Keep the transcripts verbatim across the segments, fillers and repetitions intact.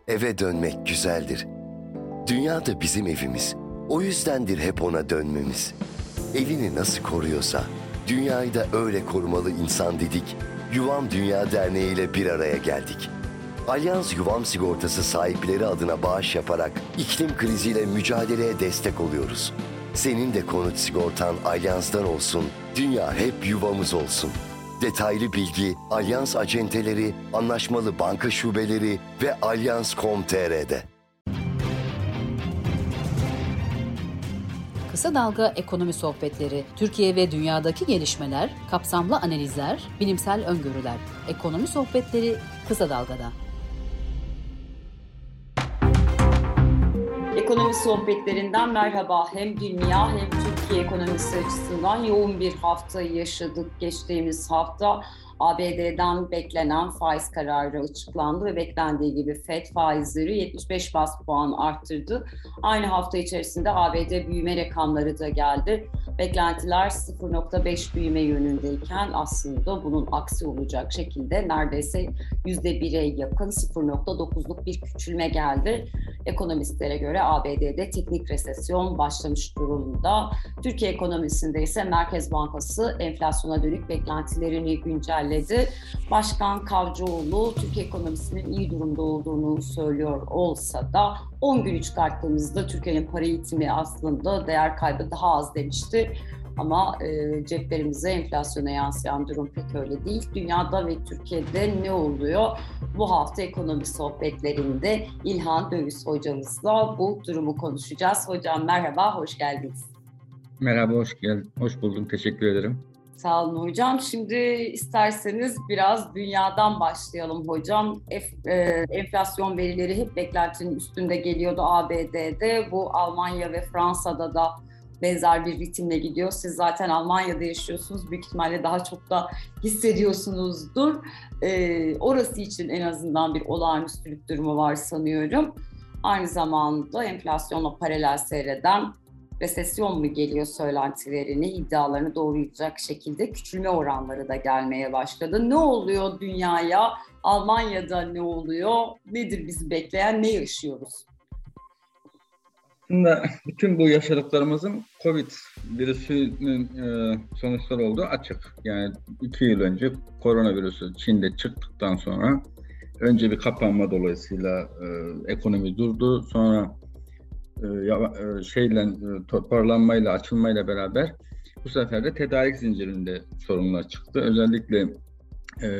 Eve dönmek güzeldir. Dünya da bizim evimiz. O yüzdendir hep ona dönmemiz. Evini nasıl koruyorsa, dünyayı da öyle korumalı insan dedik. Yuvam Dünya Derneği ile bir araya geldik. Alyans Yuvam Sigortası sahipleri adına bağış yaparak iklim kriziyle mücadeleye destek oluyoruz. Senin de konut sigortan Alyans'tan olsun, dünya hep yuvamız olsun. Detaylı bilgi Alyans acenteleri, anlaşmalı banka şubeleri ve alyans nokta com nokta tr'de. Kısa Dalga Ekonomi Sohbetleri, Türkiye ve dünyadaki gelişmeler, kapsamlı analizler, bilimsel öngörüler. Ekonomi Sohbetleri Kısa Dalga'da. Ekonomi sohbetlerinden merhaba. Hem dünya hem Türkiye ekonomisi açısından yoğun bir haftayı yaşadık. Geçtiğimiz hafta A B D'den beklenen faiz kararı açıklandı ve beklendiği gibi Fed faizleri yetmiş beş bas puan arttırdı. Aynı hafta içerisinde A B D büyüme rakamları da geldi. Beklentiler sıfır nokta beş büyüme yönündeyken aslında bunun aksi olacak şekilde neredeyse yüzde bire yakın sıfır nokta dokuzluk bir küçülme geldi. Ekonomistlere göre A B D'de teknik resesyon başlamış durumda. Türkiye ekonomisinde ise Merkez Bankası enflasyona dönük beklentilerini güncelledi. Başkan Kavcıoğlu Türkiye ekonomisinin iyi durumda olduğunu söylüyor olsa da on günü çıkarttığımızda Türkiye'nin para itimi aslında değer kaybı daha az demişti. Ama e, ceplerimize enflasyona yansıyan durum pek öyle değil. Dünyada ve Türkiye'de ne oluyor? Bu hafta ekonomi sohbetlerinde İlhan Döviz hocamızla bu durumu konuşacağız. Hocam merhaba, hoş geldiniz. Merhaba, hoş geldin. Hoş buldum. Teşekkür ederim. Sağ olun hocam. Şimdi isterseniz biraz dünyadan başlayalım hocam. Ef, e, enflasyon verileri hep beklentinin üstünde geliyordu A B D'de. Bu Almanya ve Fransa'da da benzer bir ritimle gidiyor. Siz zaten Almanya'da yaşıyorsunuz. Büyük ihtimalle daha çok da hissediyorsunuzdur. Ee, orası için en azından bir olağanüstülük durumu var sanıyorum. Aynı zamanda enflasyonla paralel seyreden resesyon mu geliyor söylentilerini, iddialarını doğrulayacak şekilde küçülme oranları da gelmeye başladı. Ne oluyor dünyaya? Almanya'da ne oluyor? Nedir bizi bekleyen? Ne yaşıyoruz? Aslında bütün bu yaşadıklarımızın Covid virüsünün e, sonuçları olduğu açık. Yani iki yıl önce koronavirüsü Çin'de çıktıktan sonra önce bir kapanma dolayısıyla e, ekonomi durdu. Sonra e, e, şeyle e, toparlanmayla, açılmayla beraber bu sefer de tedarik zincirinde sorunlar çıktı. Özellikle e,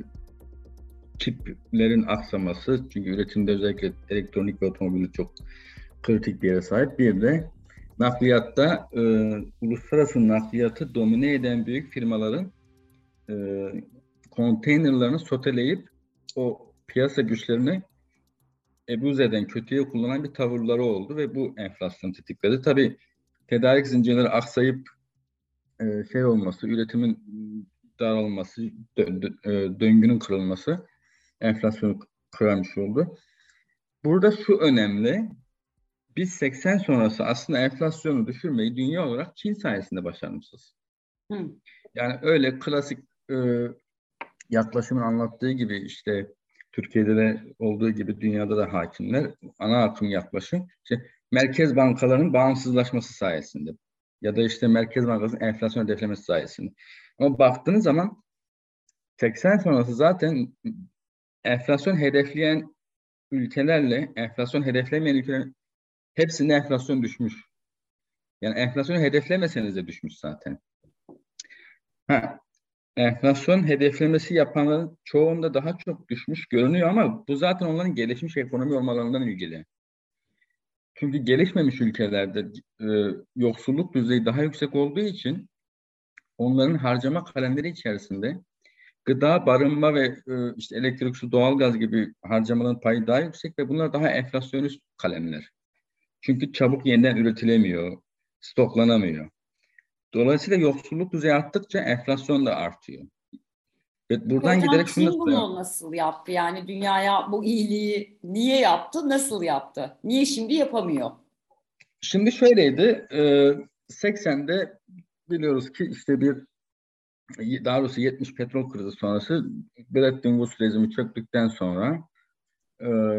çiplerin aksaması, çünkü üretimde özellikle elektronik ve otomobili çok kritik bir yere sahip. Bir de nakliyatta e, uluslararası nakliyatı domine eden büyük firmaların e, konteynerlarını soteleyip o piyasa güçlerini ebuz eden, kötüye kullanan bir tavırları oldu ve bu enflasyon tetikledi. Tabii tedarik zincirleri aksayıp e, şey olması, üretimin daralması, dö- dö- döngünün kırılması enflasyonu kırmış oldu. Burada şu önemli. Biz seksen sonrası aslında enflasyonu düşürmeyi dünya olarak Çin sayesinde başarmışız. Hı. Yani öyle klasik e, yaklaşımın anlattığı gibi işte Türkiye'de de olduğu gibi dünyada da hakimler ana akım yaklaşım işte merkez bankalarının bağımsızlaşması sayesinde ya da işte Merkez Bankası'nın enflasyon hedeflemesi sayesinde. Ama baktığınız zaman seksen sonrası zaten enflasyon hedefleyen ülkelerle enflasyon hedeflemeyen ülkelerin hepsinde enflasyon düşmüş. Yani enflasyonu hedeflemeseniz de düşmüş zaten. Ha, enflasyon hedeflemesi yapanların çoğunda daha çok düşmüş görünüyor ama bu zaten onların gelişmiş ekonomi olmalarından ilgili. Çünkü gelişmemiş ülkelerde e, yoksulluk düzeyi daha yüksek olduğu için onların harcama kalemleri içerisinde gıda, barınma ve e, işte elektrik, su, doğalgaz gibi harcamaların payı daha yüksek ve bunlar daha enflasyonist kalemler. Çünkü çabuk yeniden üretilemiyor, stoklanamıyor. Dolayısıyla yoksulluk düzeyi arttıkça enflasyon da artıyor. Ve buradan Hocam giderek şunu Çin bunu nasıl yaptı? Yani dünyaya bu iyiliği niye yaptı, nasıl yaptı? Niye şimdi yapamıyor? Şimdi şöyleydi, seksende biliyoruz ki işte bir, daha doğrusu yetmiş petrol krizi sonrası Bretton Woods rejimi çöktükten sonra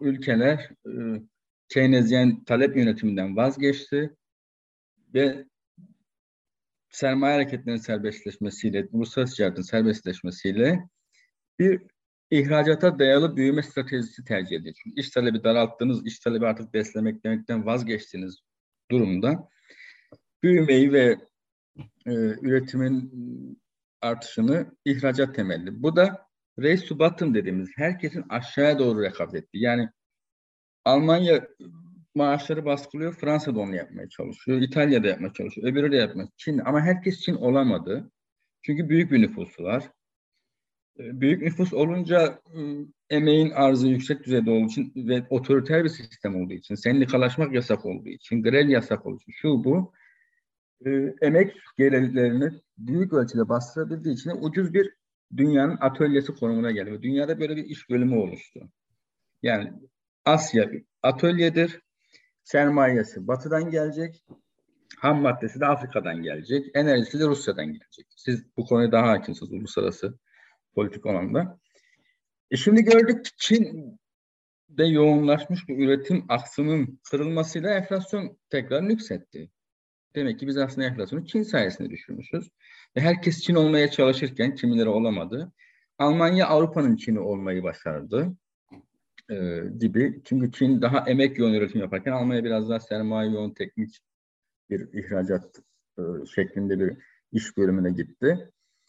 ülkeler e, Keynesyen talep yönetiminden vazgeçti ve sermaye hareketlerinin serbestleşmesiyle, uluslararası ticaretin serbestleşmesiyle bir ihracata dayalı büyüme stratejisi tercih ediyor. Çünkü iş talebi daralttınız, iş talebi artık beslemek demekten vazgeçtiğiniz durumda büyümeyi ve e, üretimin artışını ihracat temelli. Bu da race to bottom dediğimiz herkesin aşağıya doğru rekabet ettiği. Yani Almanya maaşları baskılıyor, Fransa da onu yapmaya çalışıyor, İtalya'da yapmaya çalışıyor, öbürü de yapmaya Çin, ama herkes Çin olamadı. Çünkü büyük bir nüfusu var. Büyük nüfus olunca emeğin arzı yüksek düzeyde olduğu için ve otoriter bir sistem olduğu için, sendikalaşmak yasak olduğu için, grev yasak olduğu için, şu bu e, emek gelirlerini büyük ölçüde bastırabildiği için ucuz bir dünyanın atölyesi konumuna geliyor. Dünyada böyle bir iş bölümü oluştu. Yani Asya atölyedir, sermayesi batıdan gelecek, ham maddesi de Afrika'dan gelecek, enerjisi de Rusya'dan gelecek. Siz bu konuya daha hakimsiniz uluslararası politik alanda. E şimdi gördük ki Çin'de yoğunlaşmış bir üretim aksının kırılmasıyla enflasyon tekrar yükseltti. Demek ki biz aslında enflasyonu Çin sayesinde düşürmüşüz. Ve herkes Çin olmaya çalışırken kimileri olamadı. Almanya Avrupa'nın Çin'i olmayı başardı e, gibi. Çünkü Çin daha emek yoğun üretim yaparken Almanya biraz daha sermaye yoğun teknik bir ihracat e, şeklinde bir iş bölümüne gitti.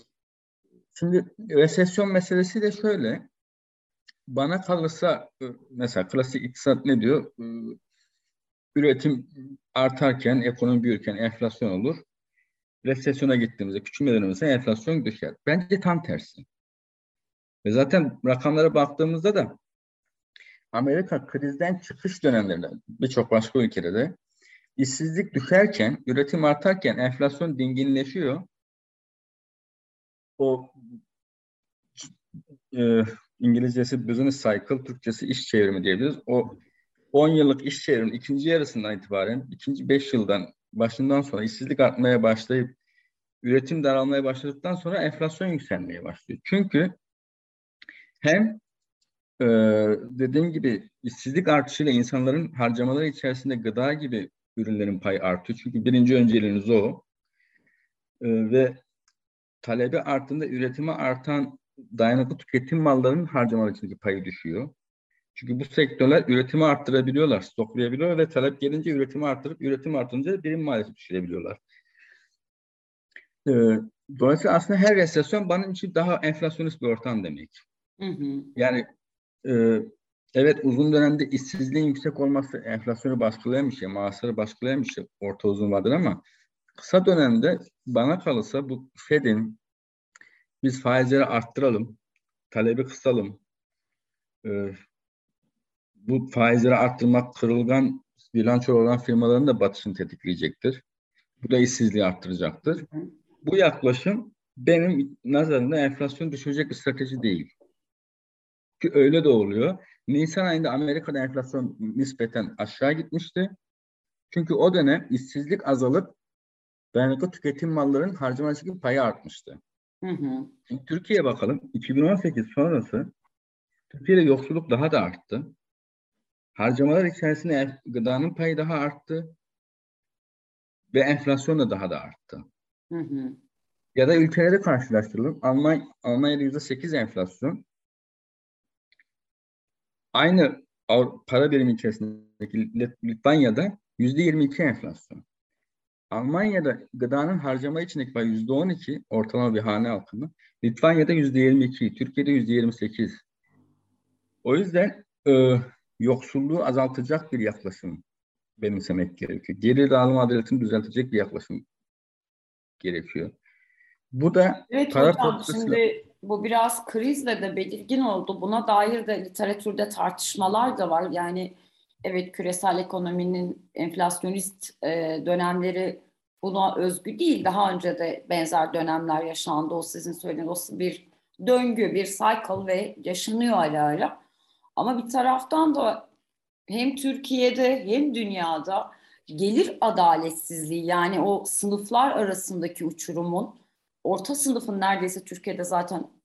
Şimdi resesyon meselesi de şöyle. Bana kalırsa mesela klasik iktisat ne diyor? Üretim artarken, ekonomi büyürken enflasyon olur. Resesyona gittiğimizde, küçülme dönemimizde enflasyon düşer. Bence tam tersi. Ve zaten rakamlara baktığımızda da Amerika krizden çıkış dönemlerinde birçok başka ülkede de işsizlik düşerken, üretim artarken enflasyon dinginleşiyor. O e, İngilizcesi business cycle, Türkçesi iş çevrimi diyebiliriz. O on yıllık iş çevriminin ikinci yarısından itibaren, ikinci beş yıldan başından sonra işsizlik artmaya başlayıp üretim daralmaya başladıktan sonra enflasyon yükselmeye başlıyor. Çünkü hem e, dediğim gibi işsizlik artışıyla insanların harcamaları içerisinde gıda gibi ürünlerin payı artıyor. Çünkü birinci önceliğiniz o. E, ve talebi arttığında üretimi artan dayanıklı tüketim mallarının harcamaları içindeki payı düşüyor. Çünkü bu sektörler üretimi arttırabiliyorlar, stoklayabiliyorlar ve talep gelince üretimi arttırıp üretim artınca birim maliyeti düşürebiliyorlar. Ee, dolayısıyla aslında her resesyon benim için daha enflasyonist bir ortam demek. Hı hı. Yani e, evet uzun dönemde işsizliğin yüksek olması enflasyonu baskılayan bir şey, maaşları baskılayan bir şey orta uzun vadede, ama kısa dönemde bana kalırsa bu Fed'in biz faizleri arttıralım, talebi kısalım, e, bu faizleri arttırmak kırılgan bilanço olan firmaların da batışını tetikleyecektir. Bu da işsizliği arttıracaktır. Hı. Bu yaklaşım benim nazarımda enflasyonu düşürecek bir strateji değil. Çünkü öyle de oluyor. Nisan ayında Amerika'da enflasyon nispeten aşağı gitmişti. Çünkü o dönem işsizlik azalıp dayanıklı tüketim mallarının harcamaları payı artmıştı. Hı hı. Şimdi Türkiye'ye bakalım. iki bin on sekiz sonrası Türkiye'de yoksulluk daha da arttı. Harcamalar içerisinde gıdanın payı daha arttı ve enflasyon da daha da arttı. Hı hı. Ya da ülkeleri karşılaştıralım. Almanya, Almanya'da yüzde sekiz enflasyon. Aynı para birimi içerisindeki Litvanya'da yüzde yirmi iki enflasyon. Almanya'da gıdanın harcama içindeki payı yüzde on iki, ortalama bir hane halkının. Litvanya'da yüzde yirmi iki, Türkiye'de yüzde yirmi sekiz. O yüzden e, yoksulluğu azaltacak bir yaklaşım benimsemek gerekiyor. Geri dağılım adaletini düzeltecek bir yaklaşım gerekiyor. Bu da evet para hocam politikası... şimdi bu biraz krizle de belirgin oldu. Buna dair de literatürde tartışmalar da var. Yani evet küresel ekonominin enflasyonist e, dönemleri buna özgü değil. Daha önce de benzer dönemler yaşandı. O sizin söylediğiniz o bir döngü, bir cycle ve yaşanıyor ara ara. Ama bir taraftan da hem Türkiye'de hem dünyada gelir adaletsizliği, yani o sınıflar arasındaki uçurumun, orta sınıfın neredeyse Türkiye'de zaten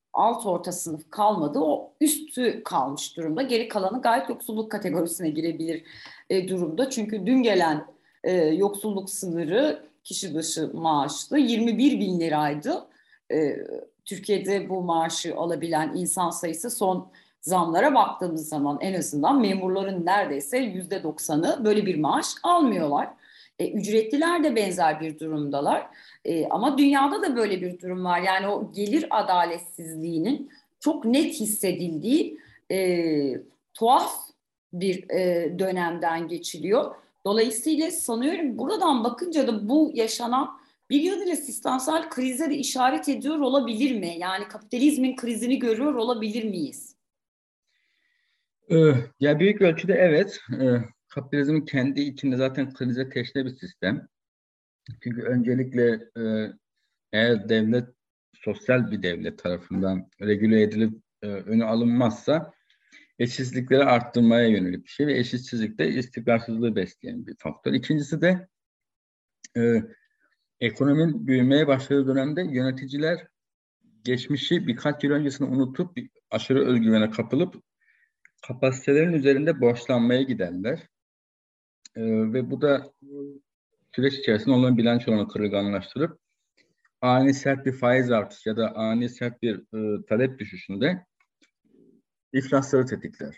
alt orta sınıf kalmadı. O üstü kalmış durumda. Geri kalanı gayet yoksulluk kategorisine girebilir e, durumda. Çünkü dün gelen e, yoksulluk sınırı kişi başı maaşlı yirmi bir bin liraydı. E, Türkiye'de bu maaşı alabilen insan sayısı son zamlara baktığımız zaman en azından memurların neredeyse yüzde doksanı böyle bir maaş almıyorlar. E, ücretliler de benzer bir durumdalar. E, ama dünyada da böyle bir durum var. Yani o gelir adaletsizliğinin çok net hissedildiği e, tuhaf bir e, dönemden geçiliyor. Dolayısıyla sanıyorum buradan bakınca da bu yaşanan bir yönüyle sistemsel krize de işaret ediyor olabilir mi? Yani kapitalizmin krizini görüyor olabilir miyiz? Ee, ya büyük ölçüde evet. Ee, kapitalizmin kendi içinde zaten krize teşne bir sistem. Çünkü öncelikle e, eğer devlet sosyal bir devlet tarafından regüle edilip e, önü alınmazsa eşitsizlikleri arttırmaya yönelik bir şey ve eşitsizlik de istikrarsızlığı besleyen bir faktör. İkincisi de e, ekonominin büyümeye başladığı dönemde yöneticiler geçmişi birkaç yıl öncesini unutup aşırı özgüvene kapılıp kapasitelerin üzerinde borçlanmaya giderler. E, ve bu da süreç içerisinde onların bilançolarını kırılganlaştırıp ani sert bir faiz artışı ya da ani sert bir e, talep düşüşünde iflasları tetikler.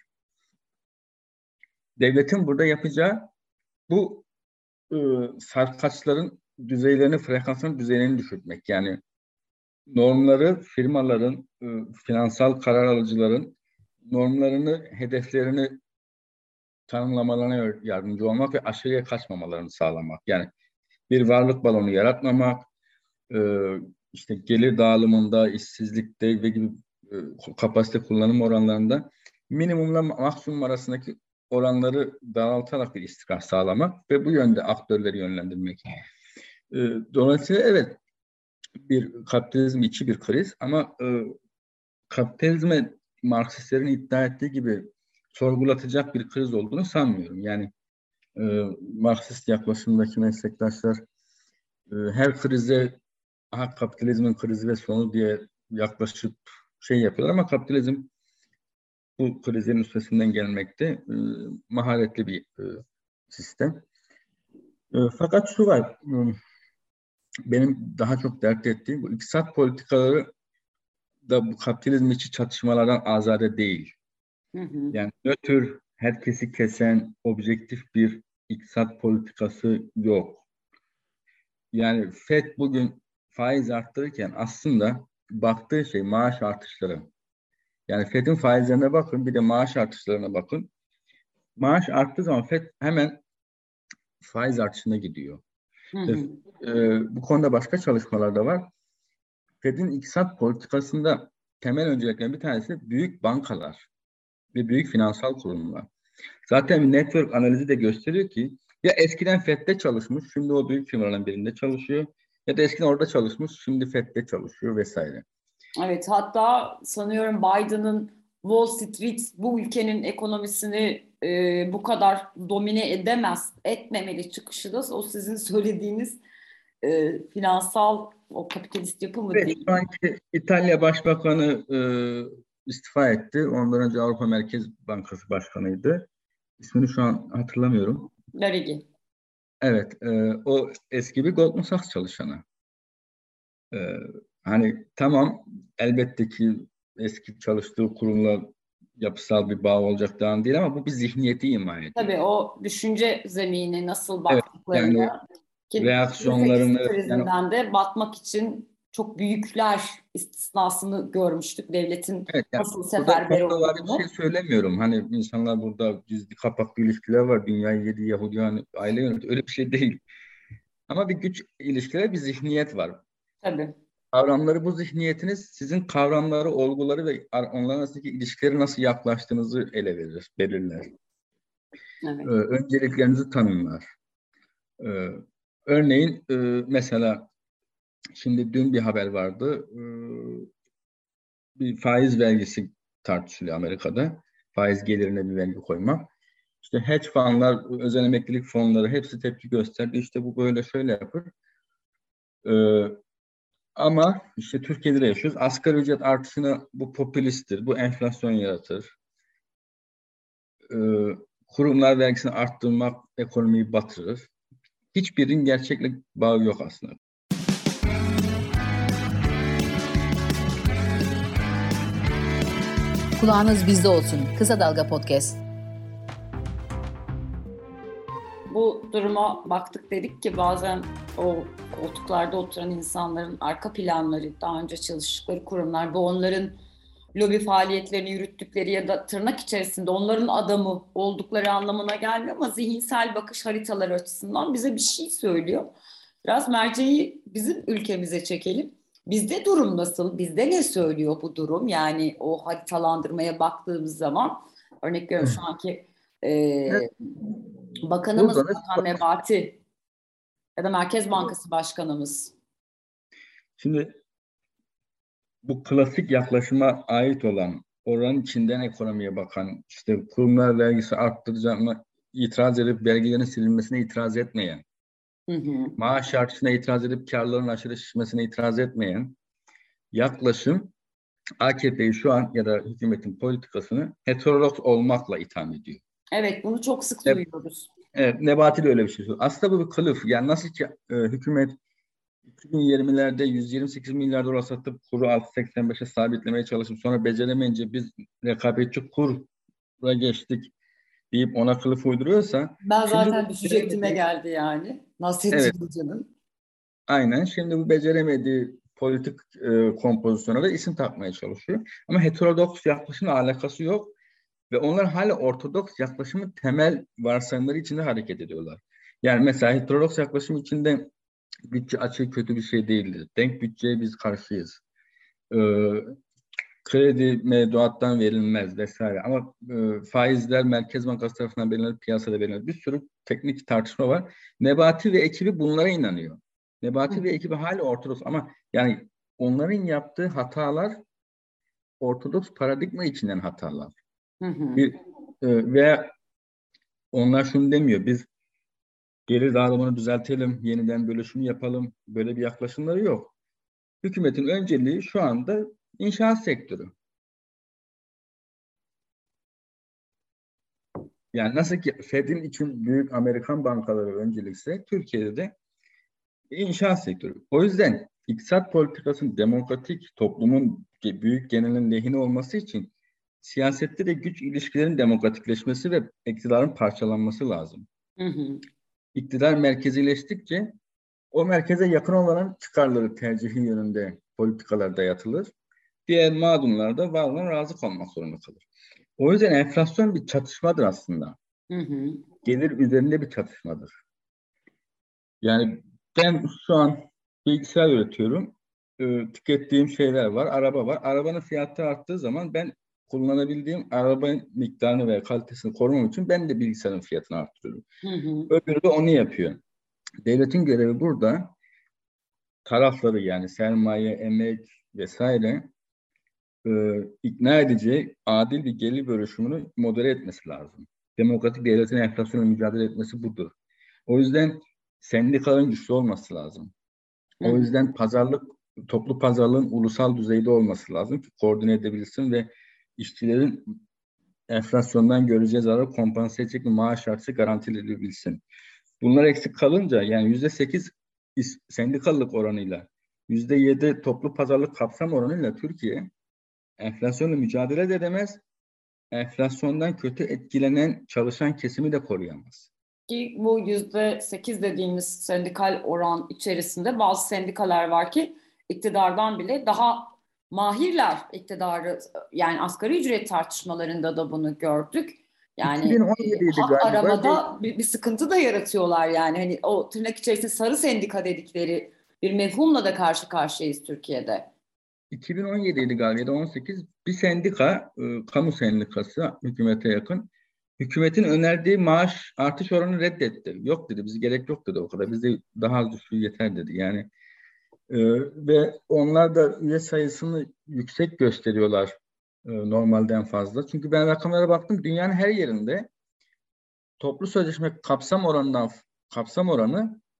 Devletin burada yapacağı bu e, sarkaçların düzeylerini, frekansların düzeylerini düşürtmek. Yani normları firmaların, e, finansal karar alıcıların normlarını, hedeflerini tanımlamalarına yardımcı olmak ve aşırıya kaçmamalarını sağlamak. Yani bir varlık balonu yaratmamak, e, işte gelir dağılımında, işsizlikte ve gibi e, kapasite kullanım oranlarında minimumla maksimum arasındaki oranları daraltarak bir istikrar sağlamak ve bu yönde aktörleri yönlendirmek. E, dolayısıyla evet bir kapitalizm içi bir kriz ama e, kapitalizme Marksistlerin iddia ettiği gibi sorgulatacak bir kriz olduğunu sanmıyorum. Yani e, Marksist yaklaşımdaki meslektaşlar e, her krize aha, kapitalizmin krizi ve sonu diye yaklaşıp şey yapıyorlar ama kapitalizm bu krizin üstesinden gelmekte e, maharetli bir e, sistem. E, fakat şu var, e, benim daha çok dert ettiğim bu iktisat politikaları da bu kapitalizm içi çatışmalardan azade değil. Hı hı. Yani nötr, herkesi kesen, objektif bir iktisat politikası yok. Yani FED bugün faiz arttırırken aslında baktığı şey maaş artışları. Yani FED'in faizlerine bakın, bir de maaş artışlarına bakın. Maaş arttığı zaman FED hemen faiz artışına gidiyor. Hı Ve, hı. e, bu konuda başka çalışmalar da var. FED'in iktisat politikasında temel önceliklerden bir tanesi büyük bankalar ve büyük finansal kurumlar. Zaten bir network analizi de gösteriyor ki ya eskiden FED'de çalışmış, şimdi o büyük firmaların birinde çalışıyor ya da eskiden orada çalışmış, şimdi FED'de çalışıyor vesaire. Evet, hatta sanıyorum Biden'ın Wall Street bu ülkenin ekonomisini e, bu kadar domine edemez, etmemeli çıkışı da o sizin söylediğiniz e, finansal o kapitalist yapı mı Evet, değil? şu anki İtalya Başbakanı e, istifa etti. Ondan önce Avrupa Merkez Bankası Başkanıydı. İsmini şu an hatırlamıyorum. Larigi. Evet, e, o eski bir Goldman Sachs çalışanı. E, hani tamam, elbette ki eski çalıştığı kurumla yapısal bir bağ olacaktan değil ama bu bir zihniyeti ima ediyor. Tabii o düşünce zemini nasıl Evet, yani baktıklarını ki iki bin sekiz reaksiyonlarını yani krizinden de batmak için çok büyükler istisnasını görmüştük devletin evet, yani nasıl burada seferber komplovari bir şey olduğunu. söylemiyorum. Hani insanlar burada gizli kapaklı ilişkiler var. Dünyayı yedi Yahudi yani aile yönetiyor. Öyle bir şey değil. Ama bir güç ilişkileri bir zihniyet var. Tabii. Kavramları bu zihniyetiniz sizin kavramları, olguları ve onların arasındaki ilişkileri nasıl yaklaştığınızı ele verir, belirler. Ee, Evet. önceliklerinizi tanımlar. Ee, örneğin e, mesela şimdi dün bir haber vardı. Ee, bir faiz vergisi tartışılıyor Amerika'da. Faiz gelirine bir vergi koymak. İşte hedge fonlar, özel emeklilik fonları hepsi tepki gösterdi. İşte bu böyle şöyle yapar. Ee, Ama işte Türkiye'de de yaşıyoruz. Asgari ücret artışını bu popülisttir, bu enflasyon yaratır. Ee, kurumlar vergisini arttırmak ekonomiyi batırır. Hiçbirinin gerçekle bağı yok aslında. Kulağınız bizde olsun. Kısa Dalga Podcast. Bu duruma baktık, dedik ki bazen o koltuklarda oturan insanların arka planları, daha önce çalıştıkları kurumlar, bu onların lobi faaliyetlerini yürüttükleri ya da tırnak içerisinde onların adamı oldukları anlamına gelmiyor ama zihinsel bakış haritaları açısından bize bir şey söylüyor. Biraz merceği bizim ülkemize çekelim. Bizde durum nasıl? Bizde ne söylüyor bu durum? Yani o haritalandırmaya baktığımız zaman, örnek veriyorum şu anki e, bakanımız Burada da- Bakan Nebati ya da Merkez Bankası Başkanımız. Şimdi bu klasik yaklaşıma ait olan, oranın içinden ekonomiye bakan, işte kurumlar vergisi arttıracağına itiraz edip vergilerin silinmesine itiraz etmeyen, Hı hı. maaş artışına itiraz edip karların aşırı şişmesine itiraz etmeyen yaklaşım A K P'yi şu an ya da hükümetin politikasını heterodoks olmakla itham ediyor. Evet, bunu çok sık Evet. duyuyoruz. Evet, Nebati de öyle bir şey söylüyor. Aslında bu bir kılıf. Yani nasıl ki e, hükümet iki bin yirmilerde yüz yirmi sekiz milyar dolar satıp kuru altı virgül seksen beşe sabitlemeye çalışıp sonra beceremeyince biz rekabetçi kura geçtik deyip ona kılıf uyduruyorsa Ben şimdi zaten bu düşecektiğime beceremediği- geldi yani. Nasrettin Evet. Hoca'nın. Aynen. Şimdi bu beceremediği politik e, kompozisyona da isim takmaya çalışıyor. Ama heterodoks yaklaşımla alakası yok ve onlar hala ortodoks yaklaşımın temel varsayımları içinde hareket ediyorlar. Yani mesela heterodoks yaklaşım içinde bütçe açığı kötü bir şey değildir. Denk bütçeye biz karşıyız. Ee, kredi mevduattan verilmez vesaire. Ama e, faizler Merkez Bankası tarafından belirlenir, piyasada belirlenir. Bir sürü teknik tartışma var. Nebati ve ekibi bunlara inanıyor. Nebati Hı. ve ekibi hala ortodoks ama yani onların yaptığı hatalar ortodoks paradigma içinden hatalar. Hı hı. Bir, e, ve onlar şunu demiyor. Biz gelir dağılımını düzeltelim, yeniden bölüşümü yapalım. Böyle bir yaklaşımları yok. Hükümetin önceliği şu anda inşaat sektörü. Yani nasıl ki Fed'in için büyük Amerikan bankaları öncelikse Türkiye'de de inşaat sektörü. O yüzden iktisat politikasının demokratik toplumun büyük genelinin lehine olması için siyasette de güç ilişkilerin demokratikleşmesi ve iktidarın parçalanması lazım. Hı hı. İktidar merkezileştikçe o merkeze yakın olanın çıkarları tercihi yönünde politikalar dayatılır. Diğer mağdurlar da var olan razı kalmak zorunda kalır. O yüzden enflasyon bir çatışmadır aslında. Hı hı. Gelir üzerinde bir çatışmadır. Yani ben şu an bilgisayar üretiyorum. Ee, tükettiğim şeyler var. Araba var. Arabanın fiyatı arttığı zaman ben kullanabildiğim arabanın miktarını ve kalitesini korumam için ben de bilgisayarın fiyatını arttırıyorum. Hı hı. Öbürü de onu yapıyor. Devletin görevi burada tarafları yani sermaye, emek vesaire e, ikna edici adil bir gelir bölüşümünü modere etmesi lazım. Demokratik devletin enflasyonla mücadele etmesi budur. O yüzden sendikaların güçlü olması lazım. Hı O hı. yüzden pazarlık, toplu pazarlığın ulusal düzeyde olması lazım ki koordine edebilsin ve işçilerin enflasyondan göreceği zararı kompanse edecek bir maaş artışı garanti edilebilsin. Bunlar eksik kalınca yani yüzde sekiz sendikalılık oranıyla yüzde yedi toplu pazarlık kapsam oranıyla Türkiye enflasyonla mücadele de edemez, enflasyondan kötü etkilenen çalışan kesimi de koruyamaz. Ki bu yüzde sekiz dediğimiz sendikal oran içerisinde bazı sendikalar var ki iktidardan bile daha mahirler iktidarı, yani asgari ücret tartışmalarında da bunu gördük. Yani iki bin on e, yediydi hak galiba. aramada bir, bir sıkıntı da yaratıyorlar yani. Hani o tırnak içerisinde sarı sendika dedikleri bir mefhumla da karşı karşıyayız Türkiye'de. iki bin on yediydi galiba ya da on sekiz bir sendika, e, kamu sendikası hükümete yakın. Hükümetin önerdiği maaş artış oranını reddetti. Yok dedi, bize gerek yok dedi o kadar. Bizde daha az düşüğü yeter dedi. Yani e, ve onlar da üye sayısını yüksek gösteriyorlar e, normalden fazla. Çünkü ben rakamlara baktım, dünyanın her yerinde toplu sözleşme kapsam oranından kapsam oranı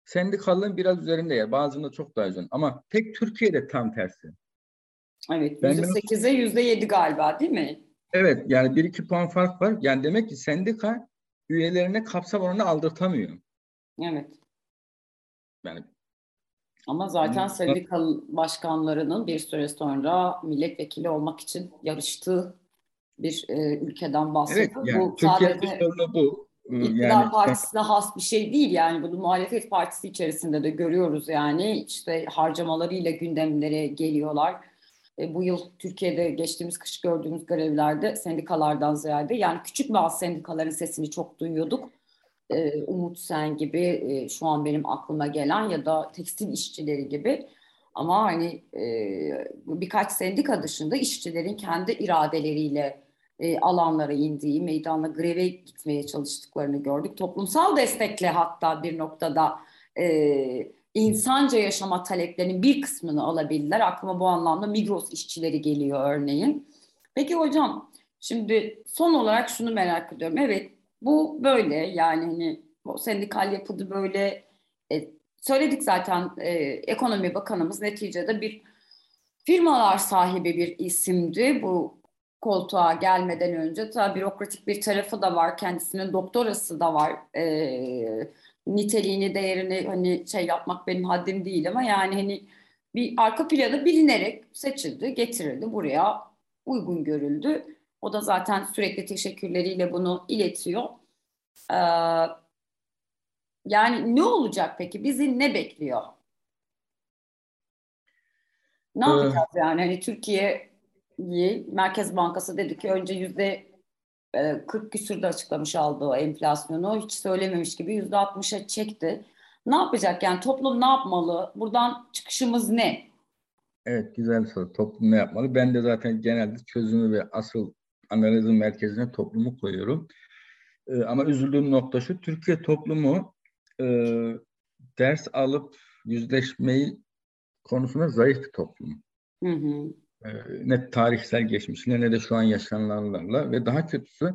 sendikalılığın biraz üzerinde yer. Bazılarında çok daha üzerinde. Ama tek Türkiye'de tam tersi. Evet, Ben yüzde biraz, sekize yüzde yedi galiba değil mi? evet yani bir iki puan fark var. Yani demek ki sendika üyelerine kapsam oranını aldırtamıyor. Evet. Yani Ama zaten bu- sendikal başkanlarının bir süre sonra milletvekili olmak için yarıştığı bir e, ülkeden evet bahsediyoruz. yani Bu Türkiye'nin bir sadece sorunu bu. Ee, iktidar Yani sen, partisine has bir şey değil, yani bunu muhalefet partisi içerisinde de görüyoruz. Yani işte harcamalarıyla gündemlere geliyorlar. E, bu yıl Türkiye'de geçtiğimiz kış gördüğümüz grevlerde sendikalardan ziyade, yani küçük bazı sendikaların sesini çok duyuyorduk. E, Umut Sen gibi, e, şu an benim aklıma gelen, ya da tekstil işçileri gibi. Ama hani e, birkaç sendika dışında işçilerin kendi iradeleriyle e, alanlara indiği, meydanla greve gitmeye çalıştıklarını gördük. Toplumsal destekle hatta bir noktada e, insanca yaşama taleplerinin bir kısmını alabildiler. Aklıma bu anlamda Migros işçileri geliyor örneğin. Peki hocam, şimdi son olarak şunu merak ediyorum. Evet, bu böyle, yani hani o sendikal yapıda böyle, e, söyledik zaten, e, Ekonomi Bakanımız neticede bir firmalar sahibi bir isimdi bu koltuğa gelmeden önce. Tabii bürokratik bir tarafı da var, kendisinin doktorası da var. E, niteliğini, değerini hani şey yapmak benim haddim değil, ama yani hani bir arka planı bilinerek seçildi, getirildi buraya, uygun görüldü. O da zaten sürekli teşekkürleriyle bunu iletiyor. Ee, yani ne olacak peki? Bizi ne bekliyor? Ne e, yapacağız yani? Hani Türkiye'yi Merkez Bankası dedi ki önce yüzde e, kırk küsürde açıklamış aldığı enflasyonu, hiç söylememiş gibi yüzde altmışa çekti. Ne yapacak yani, toplum ne yapmalı? Buradan çıkışımız ne? evet güzel soru. Toplum ne yapmalı? Ben de zaten genelde çözümü ve asıl analizin merkezine toplumu koyuyorum. Ee, ama üzüldüğüm nokta şu, Türkiye toplumu e, ders alıp yüzleşmeyi konusunda zayıf bir toplum. Hı hı, Ee, ne tarihsel geçmişine ne de şu an yaşananlarla ve daha kötüsü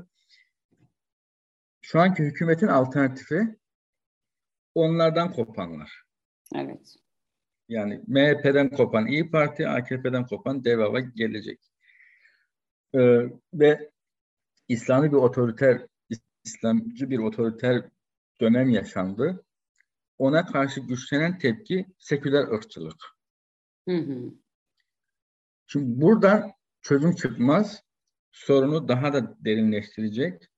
şu anki hükümetin alternatifi onlardan kopanlar. evet. Yani M H P'den kopan İyi Parti, A K P'den kopan DEVA'ya gelecek. Ee, ve İslami bir otoriter, İslamcı bir otoriter dönem yaşandı. Ona karşı güçlenen tepki seküler ırkçılık. Hı hı, Şimdi buradan çözüm çıkmaz, sorunu daha da derinleştirecek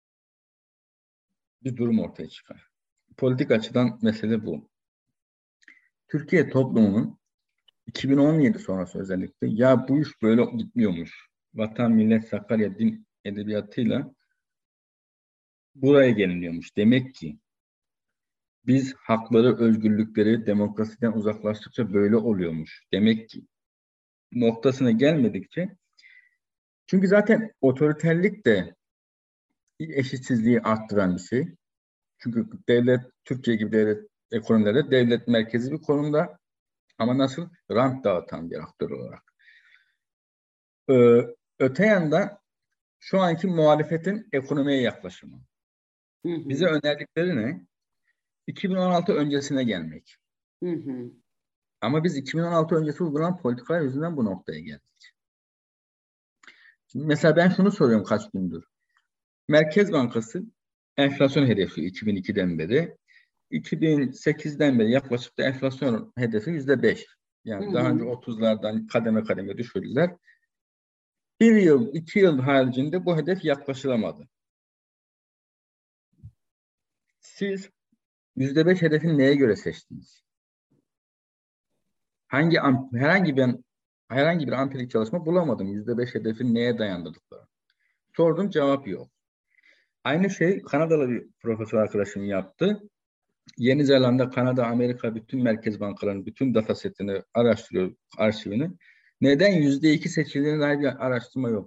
bir durum ortaya çıkar. Politik açıdan mesele bu. Türkiye toplumunun iki bin on yedi sonrası özellikle ya bu iş böyle gitmiyormuş. Vatan, millet, Sakarya din edebiyatıyla buraya geliniyormuş. Demek ki biz hakları, özgürlükleri, demokrasiden uzaklaştıkça böyle oluyormuş. Demek ki noktasına gelmedikçe, çünkü zaten otoriterlik de eşitsizliği arttıran bir şey. Çünkü devlet, Türkiye gibi devlet ekonomilerde devlet merkezi bir konumda, ama nasıl? Rant dağıtan bir aktör olarak. Ee, öte yandan şu anki muhalefetin ekonomiye yaklaşımı. hı Bize hı, önerdikleri ne? iki bin on altı öncesine gelmek. hı hı. Ama biz iki bin on altı öncesi uygulanan politikalar yüzünden bu noktaya geldik. Şimdi mesela ben şunu soruyorum kaç gündür. Merkez Bankası enflasyon hedefi iki bin ikiden beri, iki bin sekizden beri yaklaşık da enflasyon hedefi yüzde beş. Hı Yani daha önce hı. otuzlardan kademe kademe düşürdüler. Bir yıl, iki yıl haricinde bu hedef yaklaşılamadı. Siz yüzde beş hedefini neye göre seçtiniz? Hangi herhangi bir herhangi bir ampirik çalışma bulamadım. Yüzde beş hedefini neye dayandırdıkları. Sordum, cevap yok. Aynı şey Kanadalı bir profesör arkadaşım yaptı. Yeni Zelanda, Kanada, Amerika bütün merkez bankalarının bütün data setini araştırıyor, arşivini. Neden yüzde iki seçildiğine dair bir araştırma yok?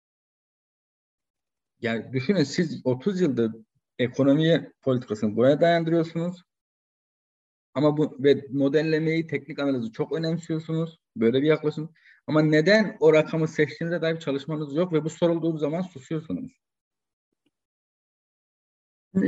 Yani düşünün, siz otuz yıldır ekonomiye politikasını buraya dayandırıyorsunuz. Ama bu ve modellemeyi, teknik analizi çok önemsiyorsunuz. Böyle bir yaklaşım. Ama neden o rakamı seçtiğinize dair bir çalışmanız yok ve bu sorulduğu zaman susuyorsunuz. Şimdi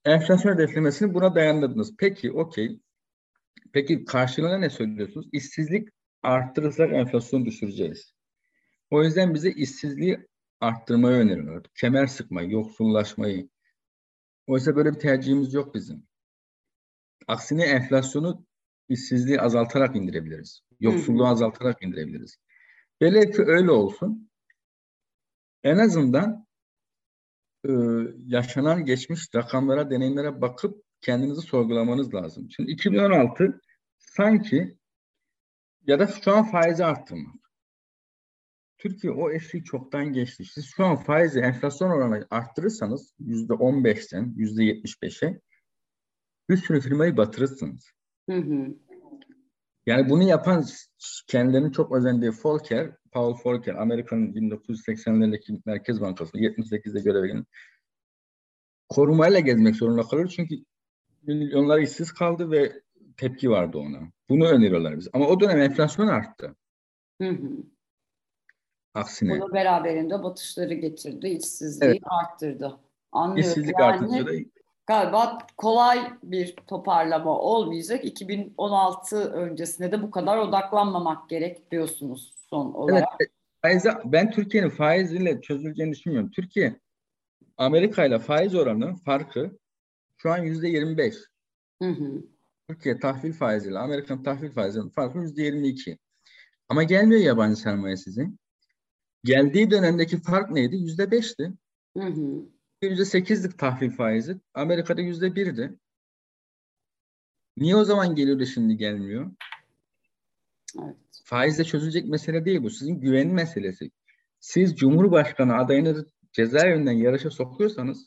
enflasyon hedeflemesini buna dayandırdınız. Peki, okey. Peki karşılığına ne söylüyorsunuz? İşsizlik arttırırsak enflasyonu düşüreceğiz. O yüzden bize işsizliği arttırmayı öneriyorlar. Kemer sıkmayı, yoksullaşmayı. Oysa böyle bir tercihimiz yok bizim. Aksine enflasyonu, işsizliği azaltarak indirebiliriz. Yoksulluğu azaltarak indirebiliriz. Velev ki öyle olsun. En azından e, yaşanan geçmiş rakamlara, deneyimlere bakıp kendinizi sorgulamanız lazım. Şimdi iki bin on altı sanki ya da şu an faizi arttırmak. Türkiye o eşiği çoktan geçti. Siz şu an faizi enflasyon oranı arttırırsanız yüzde on beşten yüzde yetmiş beşe bir sürü firmayı batırırsınız. Hı hı. Yani bunu yapan kendilerinin çok özendiği Volcker, Paul Volcker, Amerika'nın bin dokuz yüz seksenlerdeki Merkez Bankası yetmiş sekizde göreve gelen korumayla gezmek zorunda kalıyor çünkü milyonlar işsiz kaldı ve tepki vardı ona. Bunu öneriyorlar bize. Ama o dönem enflasyon arttı. Hı hı. Aksine. Bunu beraberinde batışları getirdi, işsizliği evet. arttırdı. Anlıyorum. İşsizlik yani, artınca da galiba kolay bir toparlama olmayacak. iki bin on altı öncesine de bu kadar odaklanmamak gerek diyorsunuz son olarak. Evet. Faiz, ben Türkiye'nin faiziyle çözüleceğini düşünmüyorum. Türkiye, Amerika ile faiz oranı farkı şu an yüzde yirmi beş. Hı hı. Türkiye tahvil faiziyle Amerika'nın tahvil faizinin farkı yüzde yirmi iki. Ama gelmiyor yabancı sermaye sizin. Geldiği dönemdeki fark neydi? yüzde beşti. Hı hı. yüzde sekizlik tahvil faizi. Amerika'da yüzde birdi. Niye o zaman geliyor da şimdi gelmiyor? Evet. Faizle çözülecek mesele değil bu. Sizin güven meselesi. Siz Cumhurbaşkanı adayını cezaevinden yarışa sokuyorsanız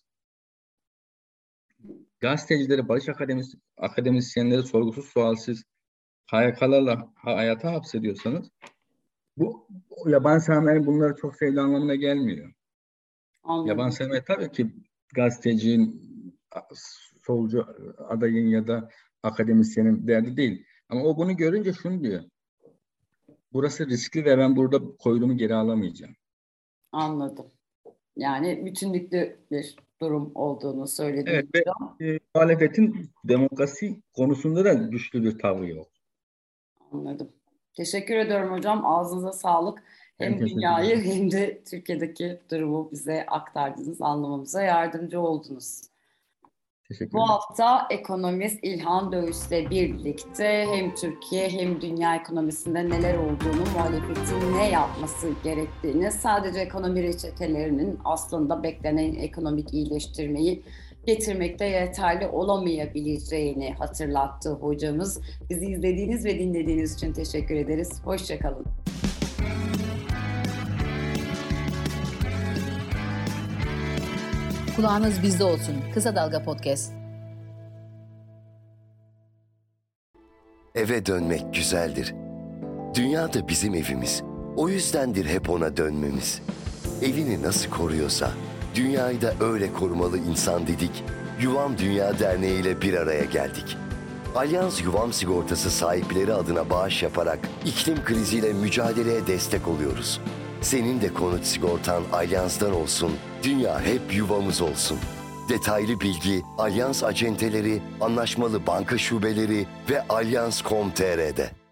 gazetecileri, barış akademis akademisyenleri sorgusuz sualsiz K Y K'larla hayata hapsediyorsanız bu yabancı sermayenin bunları çok sevdiği anlamına gelmiyor. Anladım. Yabancı sermaye tabii ki gazetecinin, solcu adayın ya da akademisyenin derdi değil. Ama o bunu görünce şunu diyor. Burası riskli ve ben burada koyduğumu geri alamayacağım. Anladım. Yani bütünlüklü bir durum olduğunu söylediniz. Evet ve e, muhalefetin demokrasi konusunda da güçlü bir tavrı yok. Anladım. Teşekkür ediyorum hocam. Ağzınıza sağlık. Hem dünyayı hem de Türkiye'deki durumu bize aktardınız, anlamamıza yardımcı oldunuz. Bu hafta ekonomist İlhan Dövüş'le birlikte hem Türkiye hem dünya ekonomisinde neler olduğunu, muhalefetin ne yapması gerektiğini, sadece ekonomi reçetelerinin aslında beklenen ekonomik iyileştirmeyi getirmekte yeterli olamayabileceğini hatırlattı hocamız. Bizi izlediğiniz ve dinlediğiniz için teşekkür ederiz. Hoşça kalın. Kulağınız bizde olsun. Kısa Dalga Podcast. Eve dönmek güzeldir. Dünya da bizim evimiz. O yüzdendir hep ona dönmemiz. Evini nasıl koruyorsa, dünyayı da öyle korumalı insan dedik. Yuvam Dünya Derneği ile bir araya geldik. Alyans Yuvam Sigortası sahipleri adına bağış yaparak iklim kriziyle mücadeleye destek oluyoruz. Senin de konut sigortan Alyans'tan olsun, dünya hep yuvamız olsun. Detaylı bilgi Alyans acenteleri, anlaşmalı banka şubeleri ve alyans nokta com nokta tr'de.